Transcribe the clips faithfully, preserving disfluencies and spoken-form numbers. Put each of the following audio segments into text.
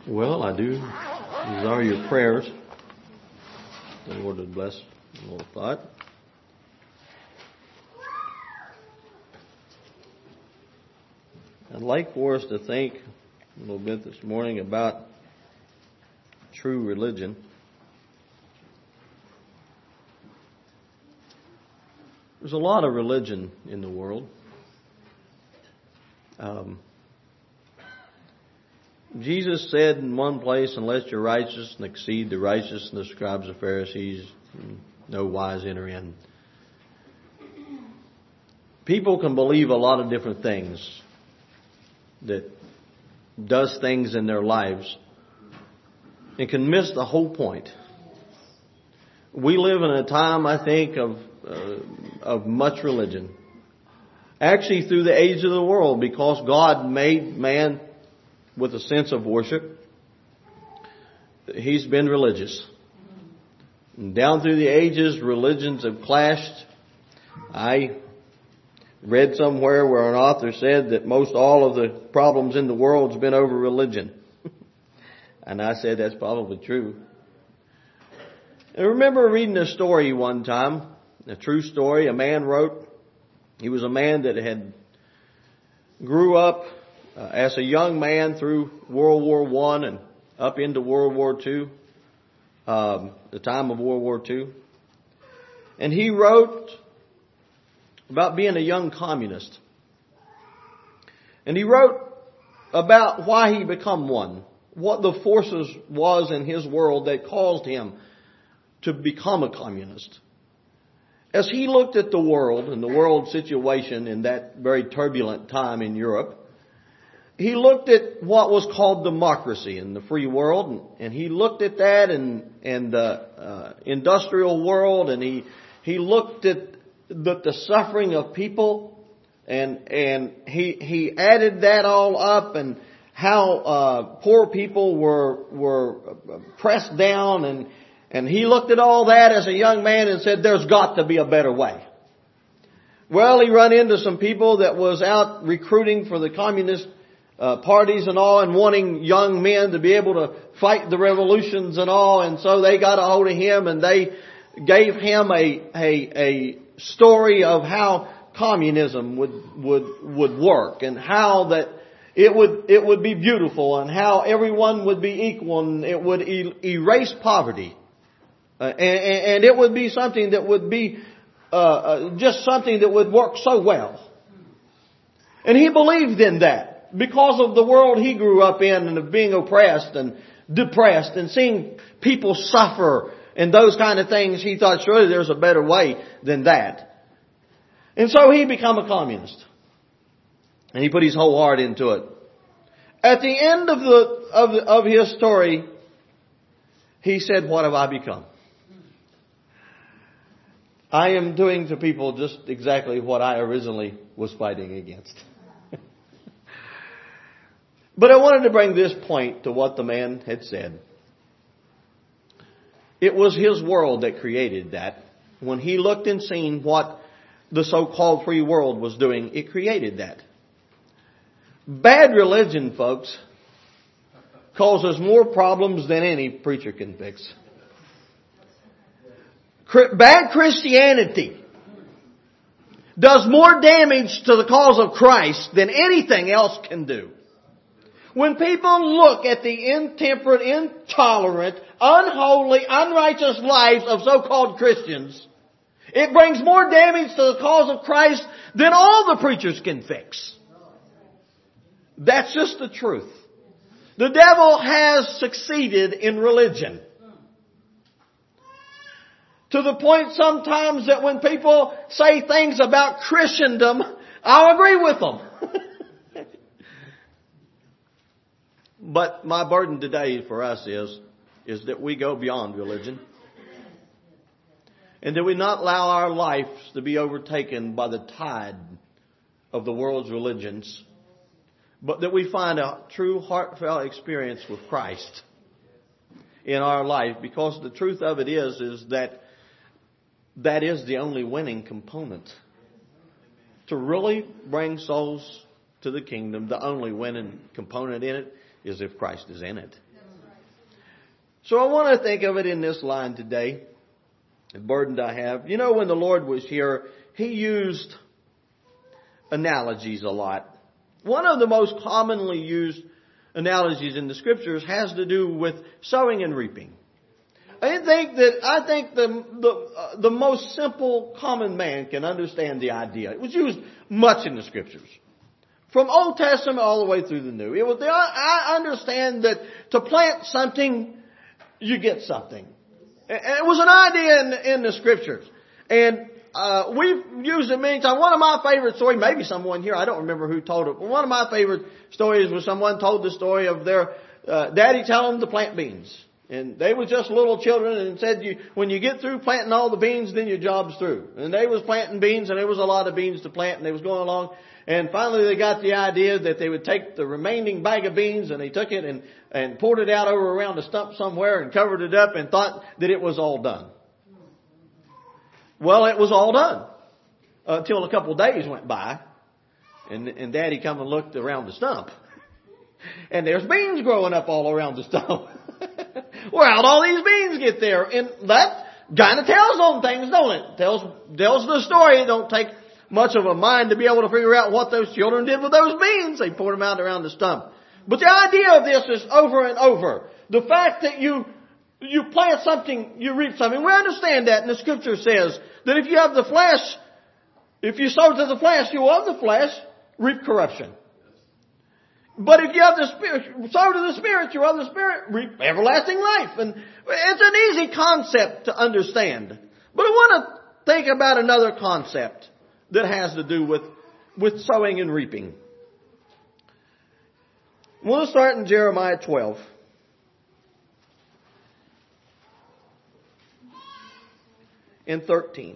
Well, I do. These are your prayers. The Lord would bless the Lord thought. I'd like for us to think a little bit this morning about true religion. There's a lot of religion in the world. Um, Jesus said in one place, unless your righteousness exceed the righteousness of the scribes and Pharisees, no wise enter in. People can believe a lot of different things that does things in their lives and can miss the whole point. We live in a time, I think, of uh, of much religion. Actually, through the age of the world, because God made man with a sense of worship, He's been religious. And down through the ages, religions have clashed. I read somewhere where an author said that most all of the problems in the world has been over religion. And I said that's probably true. I remember reading a story one time, a true story. A man wrote, he was a man that had grew up uh, as a young man through World War One and up into World War Two, um, the time of World War Two. And he wrote about being a young communist. And he wrote about why he become one, what the forces was in his world that caused him to become a communist. As he looked at the world and the world situation in that very turbulent time in Europe, he looked at what was called democracy in the free world, and, and he looked at that and, and the uh, industrial world, and he he looked at the, the suffering of people, and and he he added that all up, and how uh, poor people were were pressed down, and and he looked at all that as a young man and said, "There's got to be a better way." Well, he run into some people that was out recruiting for the communist Uh, parties and all, and wanting young men to be able to fight the revolutions and all, and so they got a hold of him and they gave him a a, a story of how communism would would would work, and how that it would it would be beautiful, and how everyone would be equal, and it would e- erase poverty, uh, and, and it would be something that would be uh, uh, just something that would work so well, and he believed in that. Because of the world he grew up in, and of being oppressed and depressed and seeing people suffer and those kind of things, he thought surely there's a better way than that. And so he became a communist. And he put his whole heart into it. At the end of the of, the, of his story, he said, "What have I become? I am doing to people just exactly what I originally was fighting against." But I wanted to bring this point to what the man had said. It was his world that created that. When he looked and seen what the so-called free world was doing, it created that. Bad religion, folks, causes more problems than any preacher can fix. Bad Christianity does more damage to the cause of Christ than anything else can do. When people look at the intemperate, intolerant, unholy, unrighteous lives of so-called Christians, it brings more damage to the cause of Christ than all the preachers can fix. That's just the truth. The devil has succeeded in religion. To the point sometimes that when people say things about Christendom, I'll agree with them. But my burden today for us is, is that we go beyond religion. And that we not allow our lives to be overtaken by the tide of the world's religions. But that we find a true heartfelt experience with Christ in our life. Because the truth of it is, is that that is the only winning component. To really bring souls to the kingdom, the only winning component in it is if Christ is in it. So I want to think of it in this line today. The burden I have. You know, when the Lord was here, He used analogies a lot. One of the most commonly used analogies in the Scriptures has to do with sowing and reaping. I think that I think the the uh, the most simple common man can understand the idea. It was used much in the Scriptures, from Old Testament all the way through the New. It was the, I understand that to plant something, you get something. And it was an idea in, in the Scriptures, and uh, we've used it many times. One of my favorite stories, maybe someone here, I don't remember who told it, but one of my favorite stories was someone told the story of their uh, daddy telling them to plant beans. And they were just little children and said, you, when you get through planting all the beans, then your job's through. And they was planting beans, and there was a lot of beans to plant, and they was going along. And finally they got the idea that they would take the remaining bag of beans, and they took it and, and poured it out over around a stump somewhere and covered it up and thought that it was all done. Well, it was all done. Uh, until a couple of days went by, and, and Daddy come and looked around the stump. And there's beans growing up all around the stump. Well, how'd all these beans get there? And that kind of tells on things, don't it? Tells, tells the story. It don't take much of a mind to be able to figure out what those children did with those beans. They poured them out around the stump. But the idea of this is over and over. The fact that you, you plant something, you reap something. We understand that, and the Scripture says that if you have the flesh, if you sow to the flesh, you will of the flesh reap corruption. But if you have the Spirit, sow to the Spirit, you of the Spirit reap everlasting life. And it's an easy concept to understand. But I want to think about another concept that has to do with, with sowing and reaping. We'll start in Jeremiah twelve. And thirteen.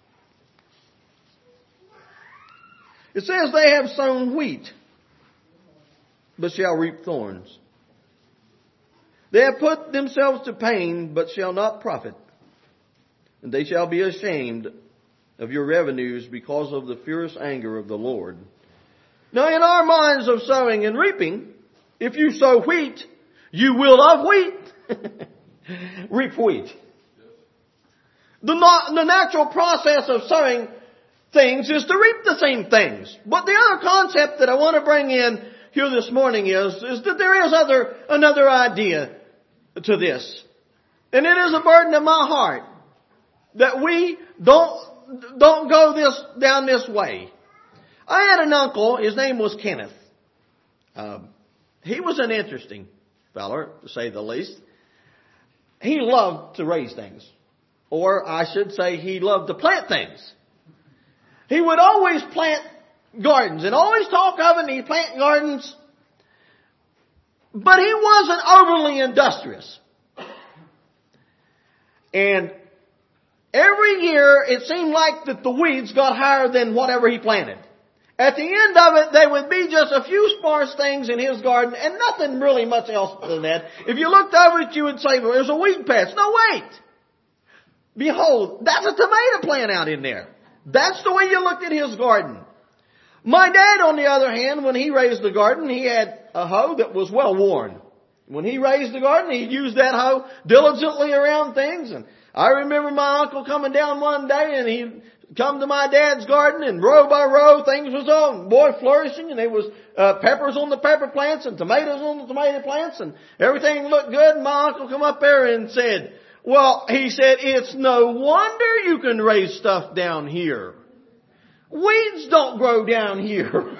It says, they have sown wheat, but shall reap thorns. They have put themselves to pain, but shall not profit. And they shall be ashamed of your revenues because of the fierce anger of the Lord. Now, in our minds of sowing and reaping, if you sow wheat, you will of wheat reap wheat. The, not, the natural process of sowing things is to reap the same things. But the other concept that I want to bring in here this morning is, is that there is other, another idea to this. And it is a burden of my heart that we don't, don't go this, down this way. I had an uncle, his name was Kenneth. Um, he was an interesting feller, to say the least. He loved to raise things. Or I should say he loved to plant things. He would always plant gardens and always talk of it, and he'd plant gardens. But he wasn't overly industrious. And every year it seemed like that the weeds got higher than whatever he planted. At the end of it, there would be just a few sparse things in his garden and nothing really much else than that. If you looked over it, you would say, well, there's a weed patch. No, wait. Behold, that's a tomato plant out in there. That's the way you looked at his garden. My dad, on the other hand, when he raised the garden, he had a hoe that was well worn. When he raised the garden, he used that hoe diligently around things. And I remember my uncle coming down one day, and he'd come to my dad's garden, and row by row, things was on, boy, flourishing, and there was uh, peppers on the pepper plants and tomatoes on the tomato plants, and everything looked good. And my uncle come up there and said, well, he said, it's no wonder you can raise stuff down here. Weeds don't grow down here.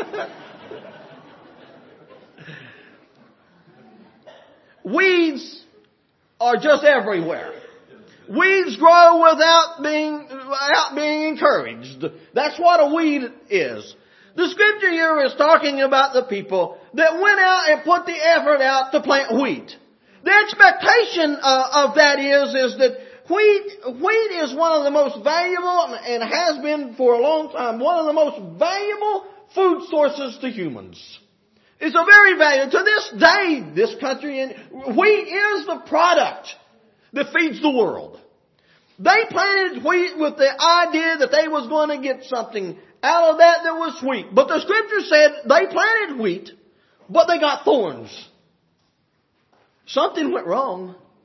Weeds are just everywhere. Weeds grow without being, without being encouraged. That's what a weed is. The Scripture here is talking about the people that went out and put the effort out to plant wheat. The expectation uh, of that is, is that wheat, wheat is one of the most valuable, and has been for a long time, one of the most valuable food sources to humans. It's a very valuable, to this day, this country, and wheat is the product that feeds the world. They planted wheat with the idea that they was going to get something out of that that was sweet. But the Scripture said they planted wheat, but they got thorns. Something went wrong.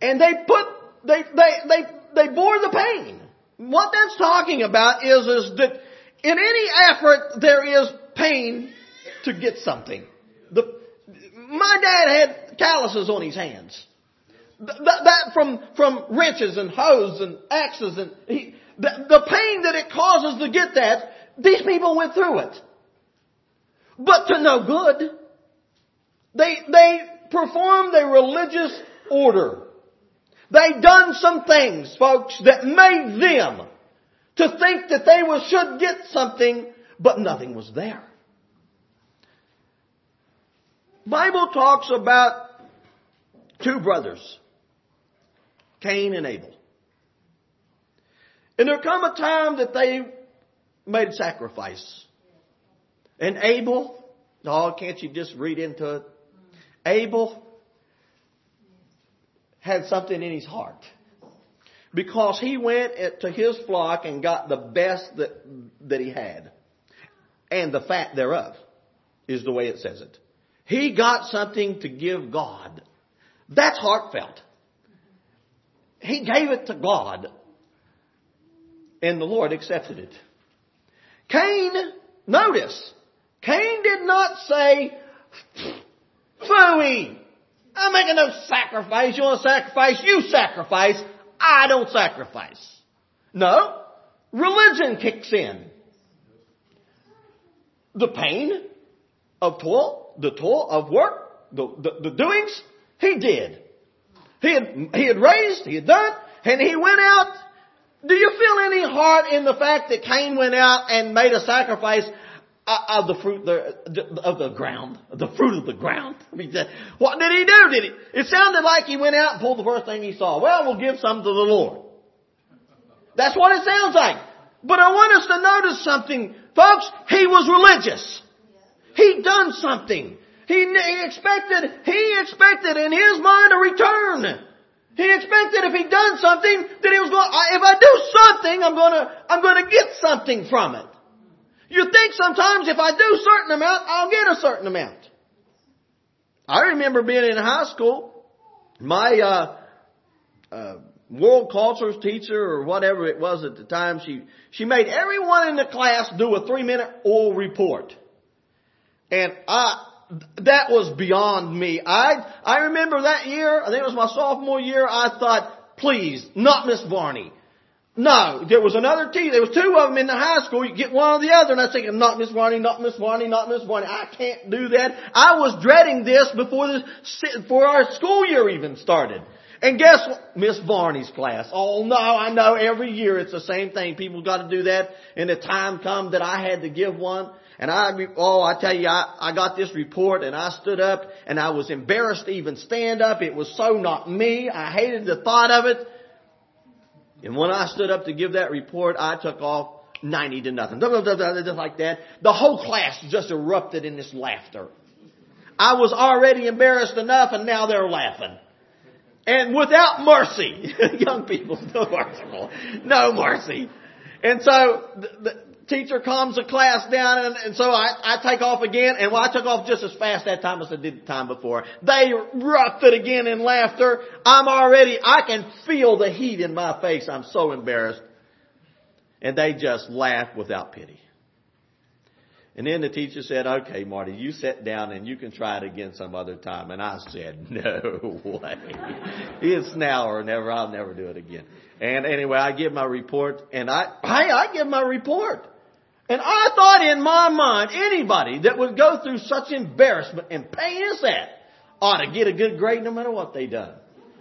And they put, they, they, they, they bore the pain. What that's talking about is, is that in any effort there is pain to get something. The, my dad had calluses on his hands. That, that from, from wrenches and hoes and axes and he, the, the pain that it causes to get that, these people went through it. But to no good. They, they performed a religious order. They done some things, folks, that made them to think that they was, should get something, but nothing was there. Bible talks about two brothers, Cain and Abel. And there come a time that they made sacrifice. And Abel, oh, can't you just read into it? Abel had something in his heart. Because he went to his flock and got the best that, that he had. And the fat thereof is the way it says it. He got something to give God. That's heartfelt. He gave it to God. And the Lord accepted it. Cain, notice, Cain did not say, phooey, I'm making no sacrifice. You want to sacrifice? You sacrifice. I don't sacrifice. No. Religion kicks in. The pain of toil, the toil of work, the, the, the doings, he did. He had, he had raised, he had done, and he went out. Do you feel any heart in the fact that Cain went out and made a sacrifice of the fruit of the ground, the fruit of the ground? I mean, what did he do? Did he? It sounded like he went out and pulled the first thing he saw. Well, we'll give some to the Lord. That's what it sounds like. But I want us to notice something, folks. He was religious. He done something. He, he expected. He expected in his mind a return. He expected if he done something that he was going. If I do something, I'm going to. I'm going to get something from it. You think sometimes if I do a certain amount, I'll get a certain amount. I remember being in high school. My uh, uh, world cultures teacher or whatever it was at the time, she she made everyone in the class do a three minute oral report, and I. That was beyond me. I I remember that year, I think it was my sophomore year, I thought, please, not Miss Varney. No, there was another teacher, there was two of them in the high school, you get one or the other, and I was thinking, not Miss Varney, not Miss Varney, not Miss Varney. I can't do that. I was dreading this before this, before our school year even started. And guess what? Miss Varney's class. Oh no, I know every year it's the same thing. People got to do that. And the time come that I had to give one. And I, oh, I tell you, I, I got this report and I stood up and I was embarrassed to even stand up. It was so not me. I hated the thought of it. And when I stood up to give that report, I took off ninety to nothing. Just like that. The whole class just erupted in this laughter. I was already embarrassed enough and now they're laughing. And without mercy. Young people, no mercy. No mercy. And so the, the teacher calms the class down, and, and so I, I take off again, and well, I took off just as fast that time as I did the time before. They erupted again in laughter. I'm already, I can feel the heat in my face. I'm so embarrassed. And they just laughed without pity. And then the teacher said, okay, Marty, you sit down and you can try it again some other time. And I said, no way. It's now or never. I'll never do it again. And anyway, I give my report, and I, I, I give my report. And I thought in my mind, anybody that would go through such embarrassment and pain as that ought to get a good grade no matter what they done.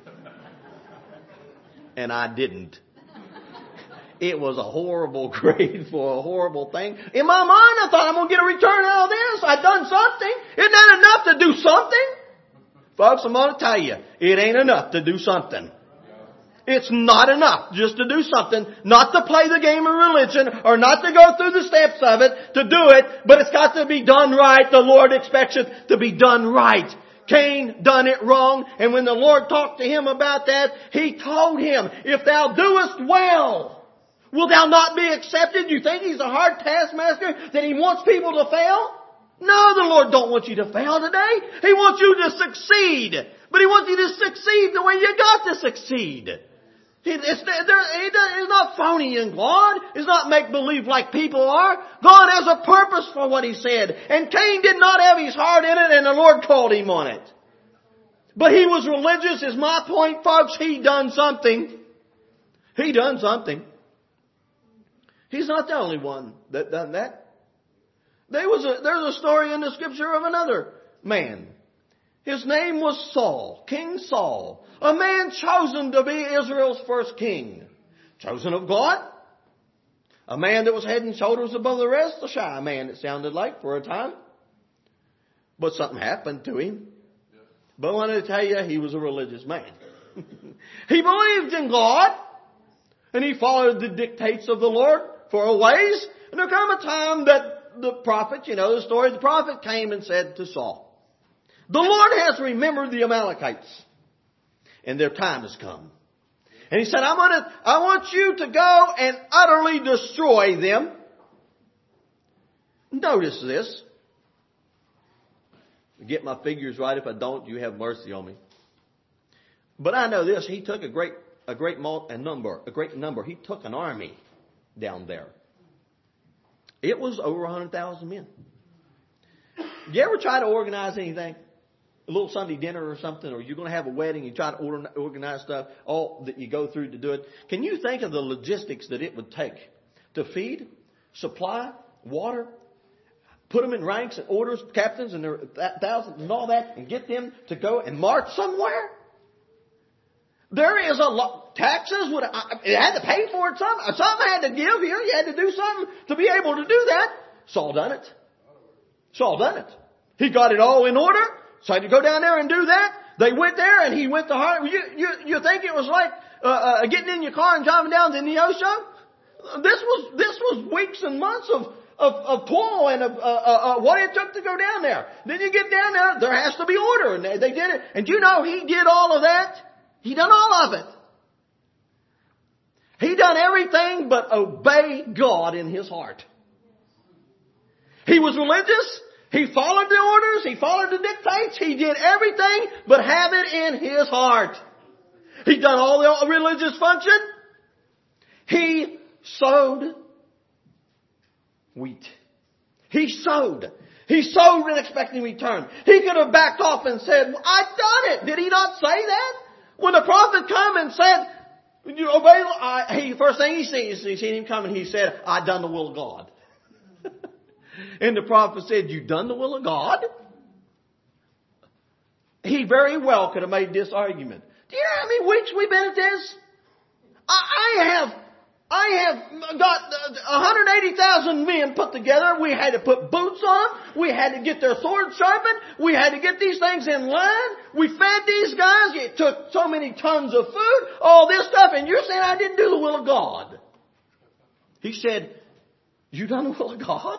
And I didn't. It was a horrible grade for a horrible thing. In my mind, I thought I'm going to get a return out of this. I've done something. Isn't that enough to do something? Folks, I'm going to tell you, it ain't enough to do something. It's not enough just to do something, not to play the game of religion or not to go through the steps of it to do it, but it's got to be done right. The Lord expects it to be done right. Cain done it wrong, and when the Lord talked to him about that, He told him, if thou doest well, will thou not be accepted? You think He's a hard taskmaster that He wants people to fail? No, the Lord don't want you to fail today. He wants you to succeed. But He wants you to succeed the way you got to succeed. He, it's, there, he does, he's not phony in God. He's not make-believe like people are. God has a purpose for what He said. And Cain did not have his heart in it, and the Lord called him on it. But he was religious, is my point, folks. He done something. He done something. He's not the only one that done that. There was a, there's a story in the Scripture of another man. His name was Saul, King Saul, a man chosen to be Israel's first king. Chosen of God. A man that was head and shoulders above the rest, a shy man it sounded like for a time. But something happened to him. But I want to tell you, he was a religious man. He believed in God, and he followed the dictates of the Lord for a ways. And there came a time that the prophet, you know the story, the prophet came and said to Saul, the Lord has remembered the Amalekites, and their time has come. And he said, I'm gonna, I want you to go and utterly destroy them. Notice this. Get my figures right. If I don't, you have mercy on me. But I know this. He took a great, a great a number, a great number. He took an army down there. It was over one hundred thousand men. You ever try to organize anything? A little Sunday dinner or something, or you're going to have a wedding, you try to order, organize stuff, all that you go through to do it. Can you think of the logistics that it would take to feed, supply, water, put them in ranks and orders, captains and their thousands and all that, and get them to go and march somewhere? There is a lot. Taxes would, it had to pay for it. Something, something had to give here. You had to do something to be able to do that. Saul done it. Saul done it. He got it all in order. So to go down there and do that. They went there and he went to hard. You, you, you think it was like uh, uh, getting in your car and driving down to Neosho? This was this was weeks and months of of, of toil and of uh, uh, uh, what it took to go down there. Then you get down there, there has to be order, and they, they did it. And you know he did all of that. He done all of it. He done everything but obey God in his heart. He was religious. He followed the orders. He followed the dictates. He did everything but have it in his heart. He done all the religious function. He sowed wheat. He sowed. He sowed and expecting return. He could have backed off and said, I've done it. Did he not say that? When the prophet come and said, you obey, I, he, first thing he sees, he seen him coming, he said, I done the will of God. And the prophet said, you done the will of God? He very well could have made this argument. Do you know how many weeks we've been at this? I, I have, I have got one hundred eighty thousand men put together. We had to put boots on. We had to get their swords sharpened. We had to get these things in line. We fed these guys. It took so many tons of food, all this stuff. And you're saying I didn't do the will of God. He said, you done the will of God?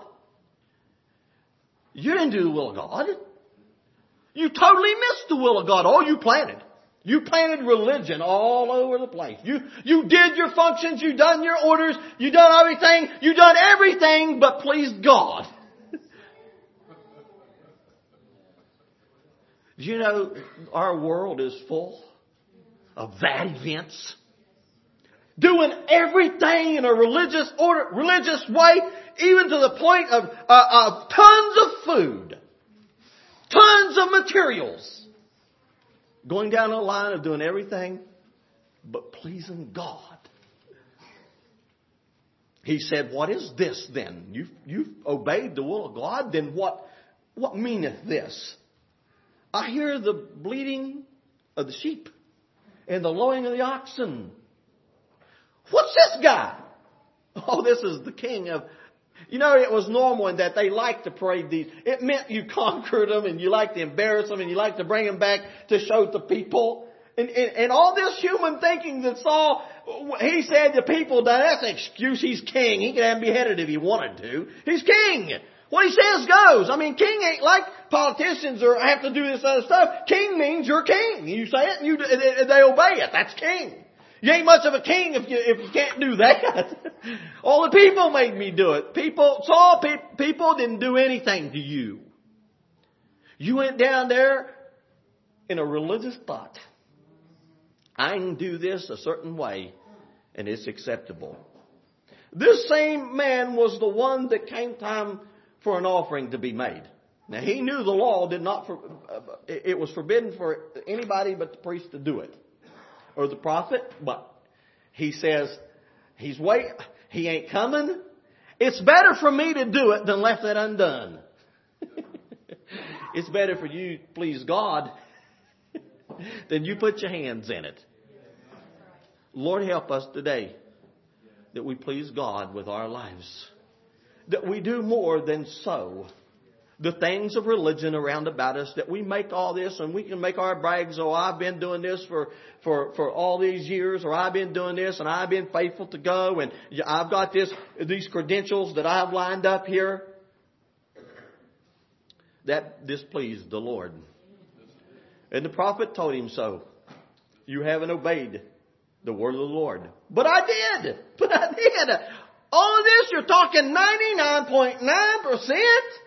You didn't do the will of God. You totally missed the will of God. All you planted. You planted religion all over the place. You, you did your functions. You done your orders. You done everything. You done everything but please God. Do you know our world is full of that events? Doing everything in a religious order, religious way, even to the point of, uh, of tons of food, tons of materials, going down the line of doing everything but pleasing God. He said, what is this then? You've, you've obeyed the will of God, then what, what meaneth this? I hear the bleating of the sheep and the lowing of the oxen. What's this guy? Oh, this is the king of... You know, it was normal in that they liked to parade these. It meant you conquered them and you liked to embarrass them and you liked to bring them back to show the people. And, and, and all this human thinking that Saul, he said to people, that's an excuse. He's king. He could have him beheaded if he wanted to. He's king. What he says goes. I mean, king ain't like politicians or have to do this other stuff. King means you're king. You say it and you, they obey it. That's king. You ain't much of a king if you if you can't do that. All the people made me do it. People, Saul, pe- people didn't do anything to you. You went down there in a religious thought. I can do this a certain way and it's acceptable. This same man was the one that came time for an offering to be made. Now he knew the law did not, for, uh, it was forbidden for anybody but the priest to do it. Or the prophet, but he says, he's wait, he ain't coming. It's better for me to do it than left it undone. It's better for you to please God than you put your hands in it. Lord, help us today that we please God with our lives. That we do more than so. The things of religion around about us, that we make all this and we can make our brags, oh, I've been doing this for, for, for all these years, or I've been doing this and I've been faithful to go, and I've got this, these credentials that I've lined up here. That displeased the Lord. And the prophet told him so. You haven't obeyed the word of the Lord. But I did. But I did. All of this, you're talking ninety-nine point nine percent.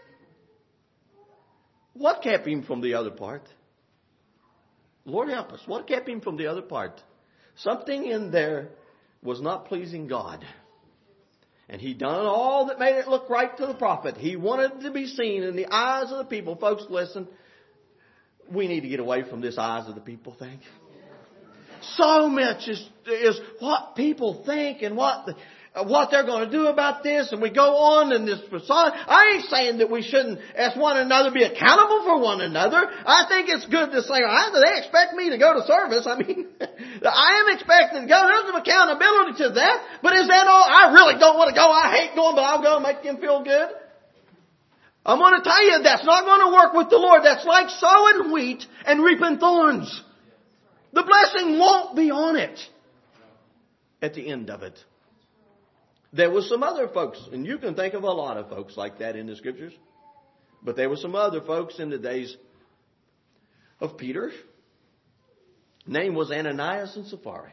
What kept him from the other part? Lord help us. What kept him from the other part? Something in there was not pleasing God. And he done all that made it look right to the prophet. He wanted to be seen in the eyes of the people. Folks, listen. We need to get away from this eyes of the people thing. So much is, is what people think and what the, what they're going to do about this, and we go on in this facade. I ain't saying that we shouldn't ask one another, be accountable for one another. I think it's good to say, oh, they expect me to go to service. I mean, I am expected to go. There's some accountability to that. But is that all? I really don't want to go. I hate going, but I'll go and make them feel good. I'm going to tell you, that's not going to work with the Lord. That's like sowing wheat and reaping thorns. The blessing won't be on it at the end of it. There were some other folks, and you can think of a lot of folks like that in the Scriptures. But there were some other folks in the days of Peter. Name was Ananias and Sapphira.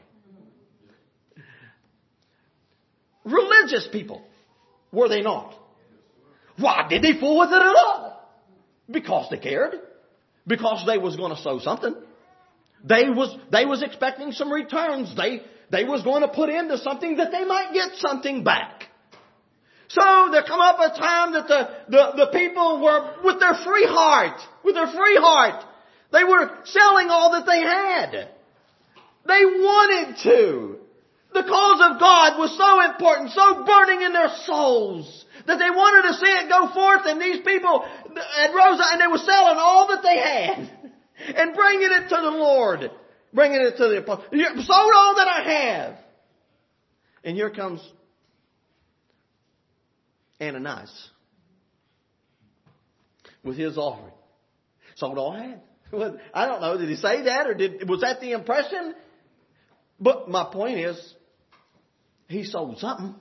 Religious people, were they not? Why did they fool with it at all? Because they cared. Because they was going to sow something. They was they was expecting some returns. They they was going to put into something that they might get something back. So there come up a time that the, the, the people were with their free heart, with their free heart, they were selling all that they had. They wanted to. The cause of God was so important, so burning in their souls, that they wanted to see it go forth, and these people had rose up and they were selling all that they had and bringing it to the Lord, bringing it to the apostle. Sold all that I have. And here comes Ananias with his offering. Sold all I had. I don't know, did he say that, or did was that the impression? But my point is, he sold something.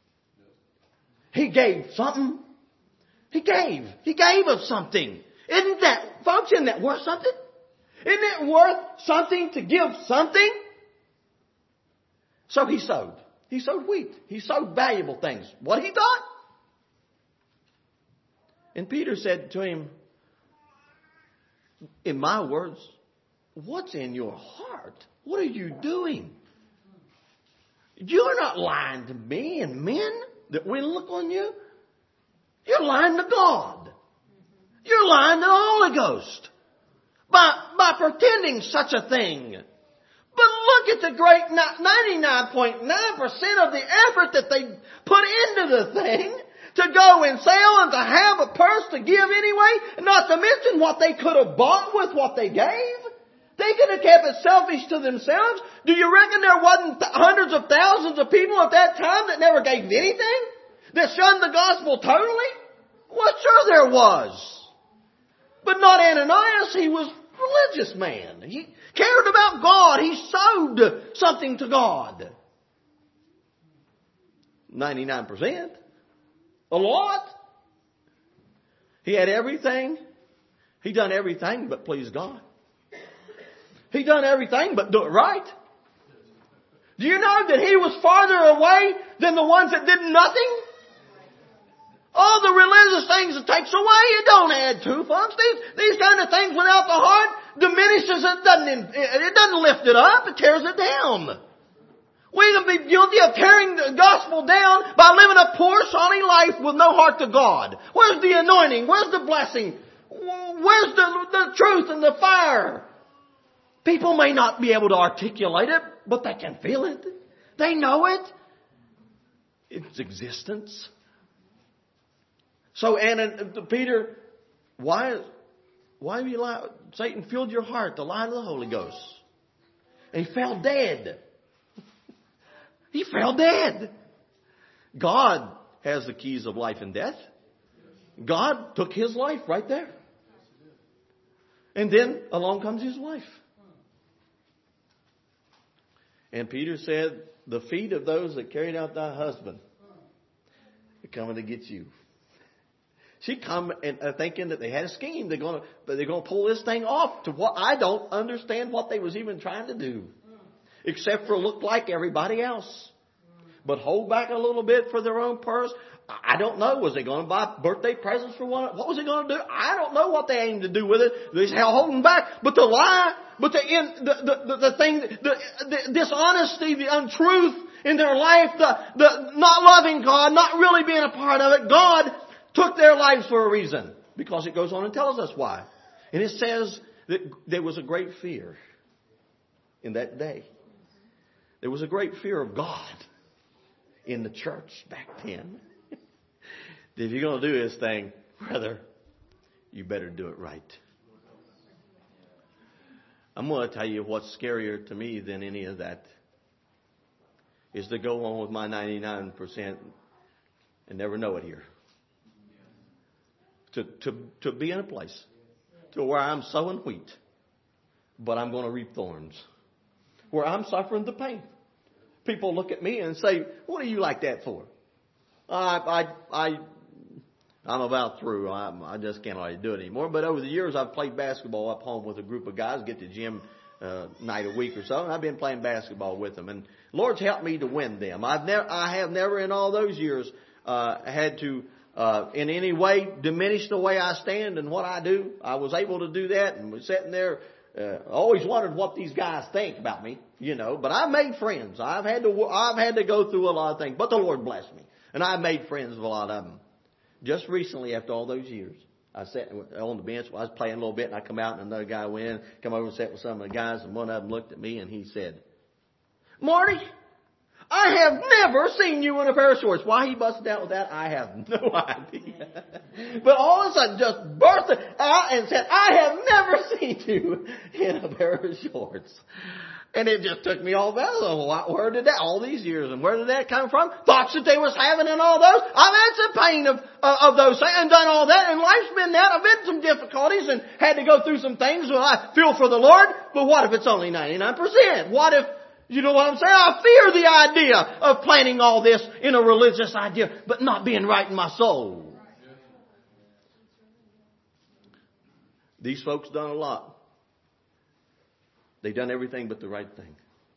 He gave something. He gave. He gave us something. Isn't that, folks, isn't that worth something? Isn't it worth something to give something? So he sowed. He sowed wheat. He sowed valuable things. What he thought? And Peter said to him, in my words, what's in your heart? What are you doing? You're not lying to me and men that we look on you. You're lying to God. You're lying to the Holy Ghost by, by pretending such a thing. But look at the great ninety-nine point nine percent of the effort that they put into the thing to go and sell and to have a purse to give anyway, not to mention what they could have bought with what they gave. They could have kept it selfish to themselves. Do you reckon there wasn't hundreds of thousands of people at that time that never gave anything? That shunned the gospel totally? Well, sure there was. But not Ananias. He was a religious man. He cared about God. He sowed something to God. ninety-nine percent. A lot. He had everything. He done everything but please God. He done everything but do it right. Do you know that he was farther away than the ones that did nothing? All the religious things it takes away, it don't add to, folks. These, these kind of things without the heart diminishes it, doesn't, it doesn't lift it up, it tears it down. We can be guilty of tearing the gospel down by living a poor, sorry life with no heart to God. Where's the anointing? Where's the blessing? Where's the, the truth and the fire? People may not be able to articulate it, but they can feel it. They know it. Its existence. So, and Peter, why, why have you allowed, Satan filled your heart, the light of the Holy Ghost. And he fell dead. He fell dead. God has the keys of life and death. God took his life right there. And then along comes his wife. And Peter said, the feet of those that carried out thy husband are coming to get you. She come and uh, thinking that they had a scheme. They're going to, but they're going to pull this thing off to what I don't understand what they was even trying to do, except for look like everybody else, but hold back a little bit for their own purse. I don't know. Was they going to buy birthday presents for one? What was they going to do? I don't know what they aimed to do with it. They're holding back, but the lie, but the in, the, the the the thing, the, the dishonesty, the untruth in their life, the the not loving God, not really being a part of it. God took their lives for a reason, because it goes on and tells us why. And it says that there was a great fear in that day. There was a great fear of God in the church back then. If you're going to do this thing, brother, you better do it right. I'm going to tell you what's scarier to me than any of that is to go on with my ninety-nine percent and never know it here. To, to, to be in a place to where I'm sowing wheat, but I'm going to reap thorns. Where I'm suffering the pain. People look at me and say, what are you like that for? I, I, I, I'm about through. I, I just can't really do it anymore. But over the years, I've played basketball up home with a group of guys, get to the gym uh, night a week or so, and I've been playing basketball with them. And the Lord's helped me to win them. I've never, I have never in all those years uh, had to Uh, in any way diminish the way I stand and what I do. I was able to do that and was sitting there. Uh, always wondered what these guys think about me, you know. But I've made friends. I've had to. I've had to go through a lot of things, but the Lord blessed me, and I made friends with a lot of them. Just recently, after all those years, I sat on the bench. I was playing a little bit, and I come out, and another guy went in, come over and sat with some of the guys, and one of them looked at me, and he said, "Marty, I have never seen you in a pair of shorts." Why he busted out with that, I have no idea. But all of a sudden just burst out and said, "I have never seen you in a pair of shorts." And it just took me all back. Where did that, all these years, and where did that come from? Thoughts that they was having and all those. I've had some pain of, uh, of those things and done all that. And life's been that. I've had some difficulties and had to go through some things. Well, I feel for the Lord. But what if it's only ninety-nine percent? What if, you know what I'm saying? I fear the idea of planning all this in a religious idea, but not being right in my soul. These folks done a lot. They've done everything but the right thing.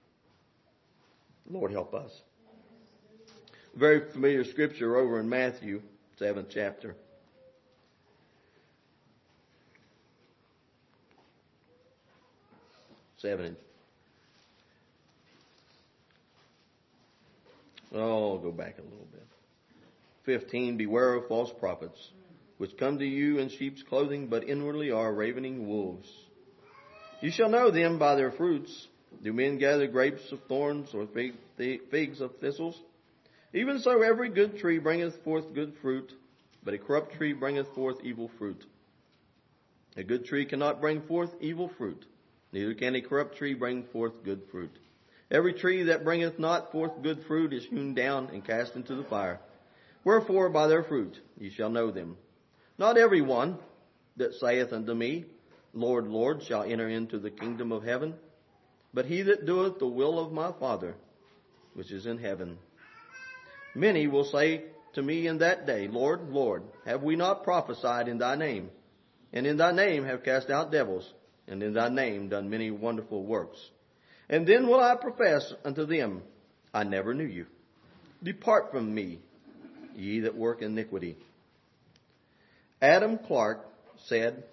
Lord help us. Very familiar scripture over in Matthew, seventh chapter. Seven. Oh, I'll go back a little bit. Fifteen, beware of false prophets, which come to you in sheep's clothing, but inwardly are ravening wolves. You shall know them by their fruits. Do men gather grapes of thorns or figs of thistles? Even so every good tree bringeth forth good fruit, but a corrupt tree bringeth forth evil fruit. A good tree cannot bring forth evil fruit, neither can a corrupt tree bring forth good fruit. Every tree that bringeth not forth good fruit is hewn down and cast into the fire. Wherefore by their fruit ye shall know them. Not every one that saith unto me, Lord, Lord, shall enter into the kingdom of heaven, but he that doeth the will of my Father, which is in heaven. Many will say to me in that day, Lord, Lord, have we not prophesied in thy name? And in thy name have cast out devils, and in thy name done many wonderful works. And then will I profess unto them, I never knew you. Depart from me, ye that work iniquity. Adam Clarke said,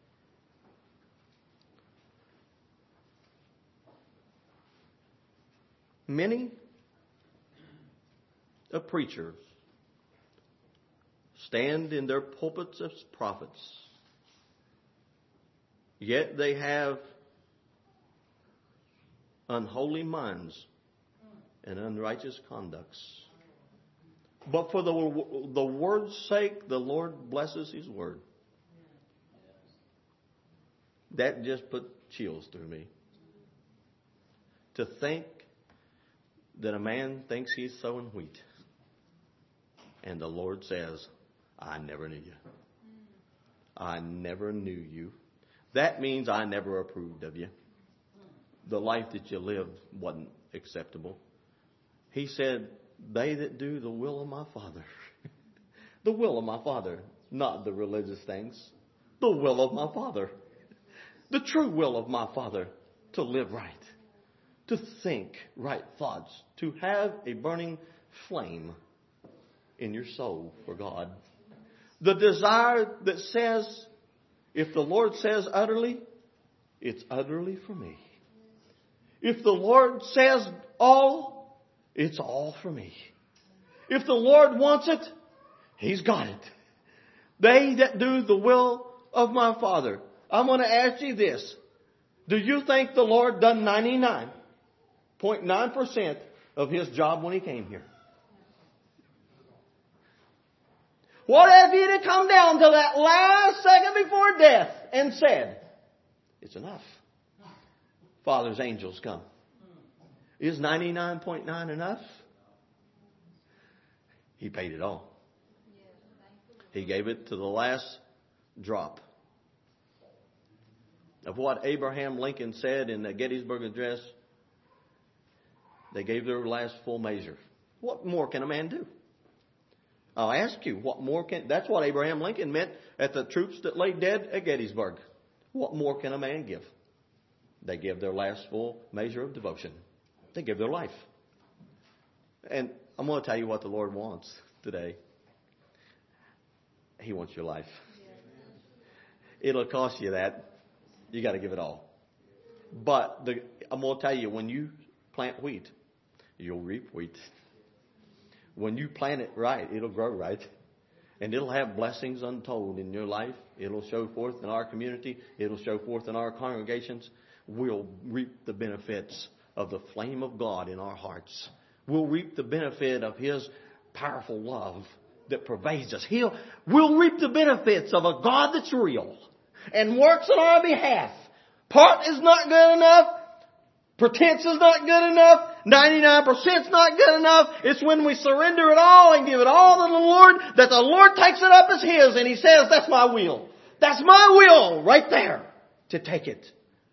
many a preachers stand in their pulpits as prophets, yet they have unholy minds and unrighteous conducts. But for the, the word's sake, the Lord blesses His word. That just put chills through me. To think that a man thinks he's sowing wheat, and the Lord says, I never knew you. I never knew you. That means I never approved of you. The life that you lived wasn't acceptable. He said, they that do the will of my Father. The will of my Father, not the religious things. The will of my Father. The true will of my Father, to live right, to think right thoughts, to have a burning flame in your soul for God. The desire that says, if the Lord says utterly, it's utterly for me. If the Lord says all, it's all for me. If the Lord wants it, He's got it. They that do the will of my Father. I'm going to ask you this. Do you think the Lord done ninety-nine point nine percent of His job when He came here? What if He'd have come down to that last second before death and said, it's enough. Father's angels come. Is ninety-nine point nine enough? He paid it all. He gave it to the last drop. Of what Abraham Lincoln said in the Gettysburg Address, they gave their last full measure. What more can a man do? I'll ask you, what more can... That's what Abraham Lincoln meant at the troops that lay dead at Gettysburg. What more can a man give? They give their last full measure of devotion. They give their life. And I'm going to tell you what the Lord wants today. He wants your life. It'll cost you that. You got to give it all. But the, I'm going to tell you, when you plant wheat, you'll reap wheat. When you plant it right, it'll grow right. And it'll have blessings untold in your life. It'll show forth in our community. It'll show forth in our congregations. We'll reap the benefits of the flame of God in our hearts. We'll reap the benefit of His powerful love that pervades us. He'll, we'll reap the benefits of a God that's real and works on our behalf. Part is not good enough. Pretense is not good enough. ninety-nine percent is not good enough. It's when we surrender it all and give it all to the Lord that the Lord takes it up as His and He says, that's my will. That's my will right there to take it.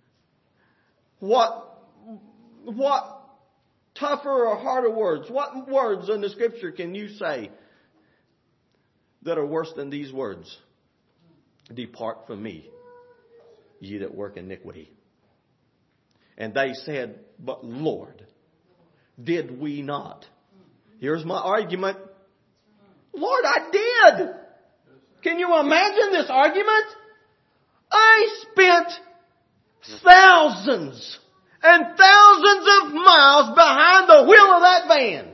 What, what tougher or harder words? What words in the Scripture can you say that are worse than these words? Depart from me, ye that work iniquity. And they said, but Lord, did we not? Here's my argument. Lord, I did. Can you imagine this argument? I spent thousands and thousands of miles behind the wheel of that van.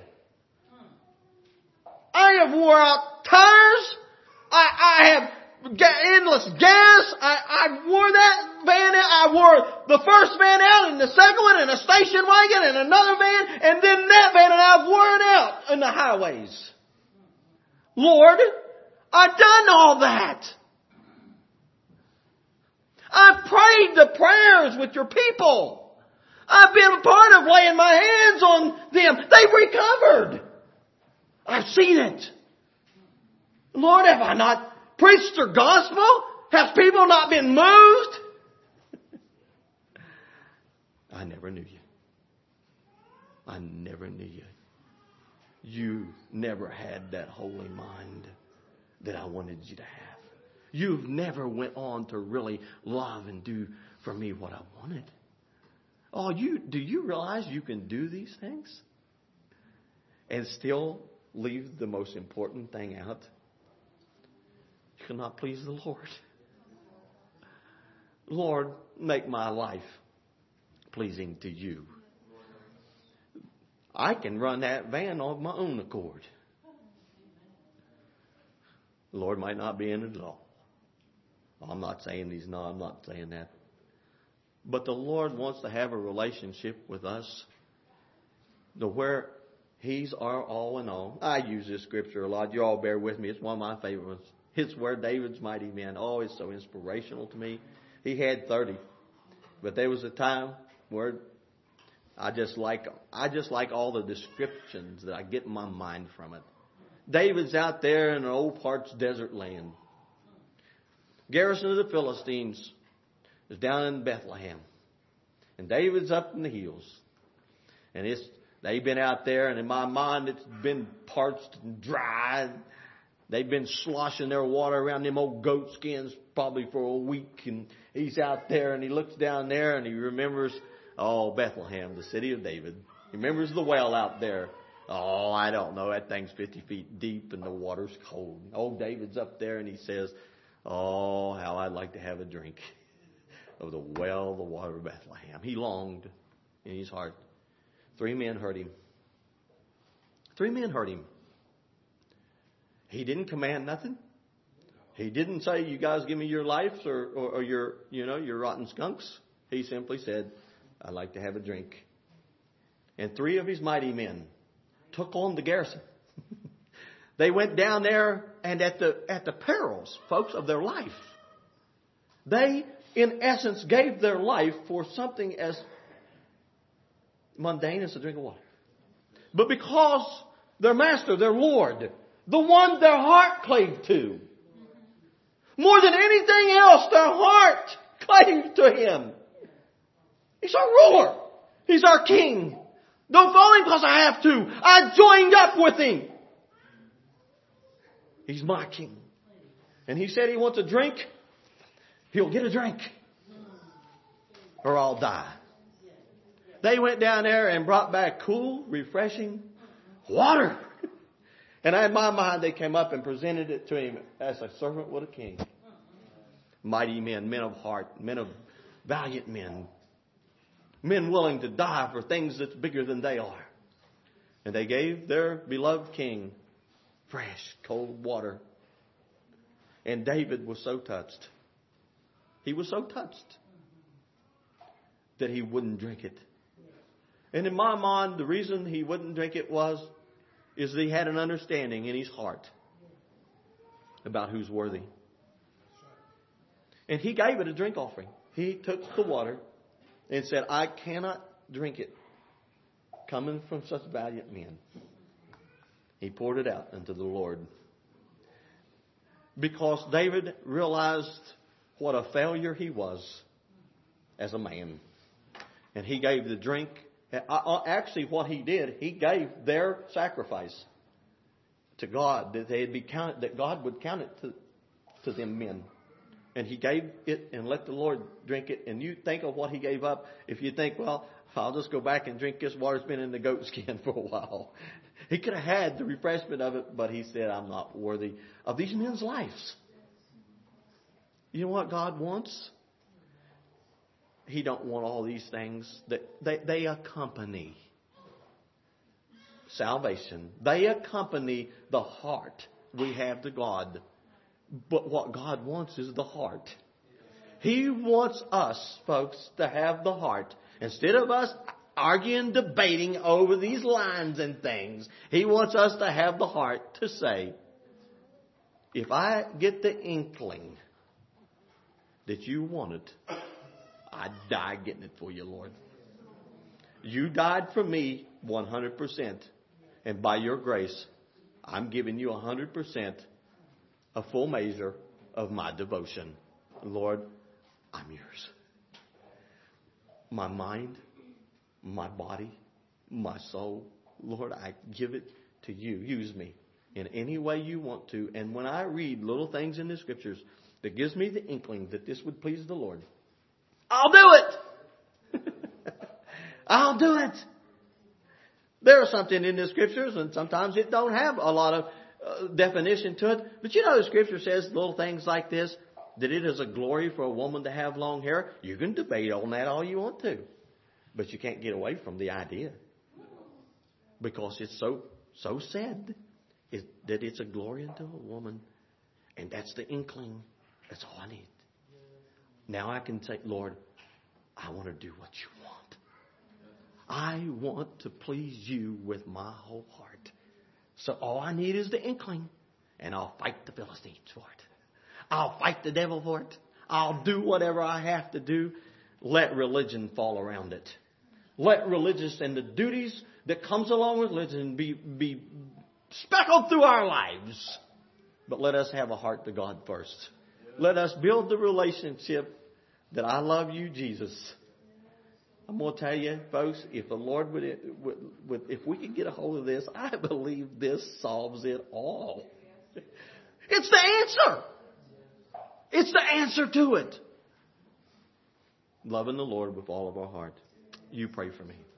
I have wore out tires. I, I have endless gas. I, I wore that van out. I wore the first van out and the second one and a station wagon and another van and then that van, and I've worn out in the highways. Lord, I've done all that. I've prayed the prayers with your people. I've been a part of laying my hands on them. They've recovered. I've seen it. Lord, have I not preached your gospel? Have people not been moved? I never knew you. I never knew you. You never had that holy mind that I wanted you to have. You've never went on to really love and do for me what I wanted. Oh, you do you realize you can do these things and still leave the most important thing out? cannot please the Lord. Lord, make my life pleasing to you. I can run that van on my own accord. The Lord might not be in it at all. I'm not saying He's not. I'm not saying that. But the Lord wants to have a relationship with us to where He's our all in all. I use this scripture a lot. You all bear with me. It's one of my favorite ones. It's where David's mighty men. Oh, it's so inspirational to me. He had thirty. But there was a time where I just like I just like all the descriptions that I get in my mind from it. David's out there in an old parched desert land. Garrison of the Philistines is down in Bethlehem. And David's up in the hills. And it's they've been out there, and in my mind it's been parched and dry. They've been sloshing their water around them old goat skins probably for a week. And he's out there and he looks down there and he remembers, oh, Bethlehem, the city of David. He remembers the well out there. Oh, I don't know. That thing's fifty feet deep and the water's cold. Old David's up there and he says, oh, how I'd like to have a drink of the well, the water of Bethlehem. He longed in his heart. Three men hurt him. Three men hurt him. He didn't command nothing. He didn't say, you guys give me your lives or, or, or your, you know, your rotten skunks. He simply said, I'd like to have a drink. And three of his mighty men took on the garrison. They went down there and at the, at the perils, folks, of their life. They, in essence, gave their life for something as mundane as a drink of water. But because their master, their Lord, the one their heart clave to, more than anything else, their heart clave to Him. He's our ruler. He's our King. Don't follow Him because I have to. I joined up with Him. He's my King. And He said He wants a drink. He'll get a drink. Or I'll die. They went down there and brought back cool, refreshing water. And in my mind, they came up and presented it to Him as a servant with a king. Mighty men, men of heart, men of valiant men. Men willing to die for things that's bigger than they are. And they gave their beloved king fresh, cold water. And David was so touched. He was so touched that he wouldn't drink it. And in my mind, the reason he wouldn't drink it was is that he had an understanding in his heart about who's worthy. And he gave it a drink offering. He took the water and said, I cannot drink it coming from such valiant men. He poured it out unto the Lord. Because David realized what a failure he was as a man. And he gave the drink. Actually, what he did, he gave their sacrifice to God, that they'd be counted, that God would count it to, to them men. And he gave it and let the Lord drink it. And you think of what he gave up. If you think, well, I'll just go back and drink this water that's been in the goat skin for a while. He could have had the refreshment of it, but he said, I'm not worthy of these men's lives. You know what God wants? He don't want all these things. That they, they accompany salvation. They accompany the heart we have to God. But what God wants is the heart. He wants us, folks, to have the heart. Instead of us arguing, debating over these lines and things, He wants us to have the heart to say, if I get the inkling that you want it, I'd die getting it for you, Lord. You died for me one hundred percent. And by your grace, I'm giving you one hundred percent, a full measure of my devotion. Lord, I'm yours. My mind, my body, my soul, Lord, I give it to you. Use me in any way you want to. And when I read little things in the Scriptures that gives me the inkling that this would please the Lord, I'll do it. I'll do it. There's something in the Scriptures, and sometimes it don't have a lot of uh, definition to it. But you know, the Scripture says little things like this, that it is a glory for a woman to have long hair. You can debate on that all you want to. But you can't get away from the idea. Because it's so, so said it, that it's a glory unto a woman. And that's the inkling. That's all I need. Now I can say, Lord, I want to do what you want. I want to please you with my whole heart. So all I need is the inkling. And I'll fight the Philistines for it. I'll fight the devil for it. I'll do whatever I have to do. Let religion fall around it. Let religious and the duties that comes along with religion be, be speckled through our lives. But let us have a heart to God first. Let us build the relationship that I love you, Jesus. I'm going to tell you, folks, if the Lord would, would, would, if we could get a hold of this, I believe this solves it all. It's the answer. It's the answer to it. Loving the Lord with all of our heart. You pray for me.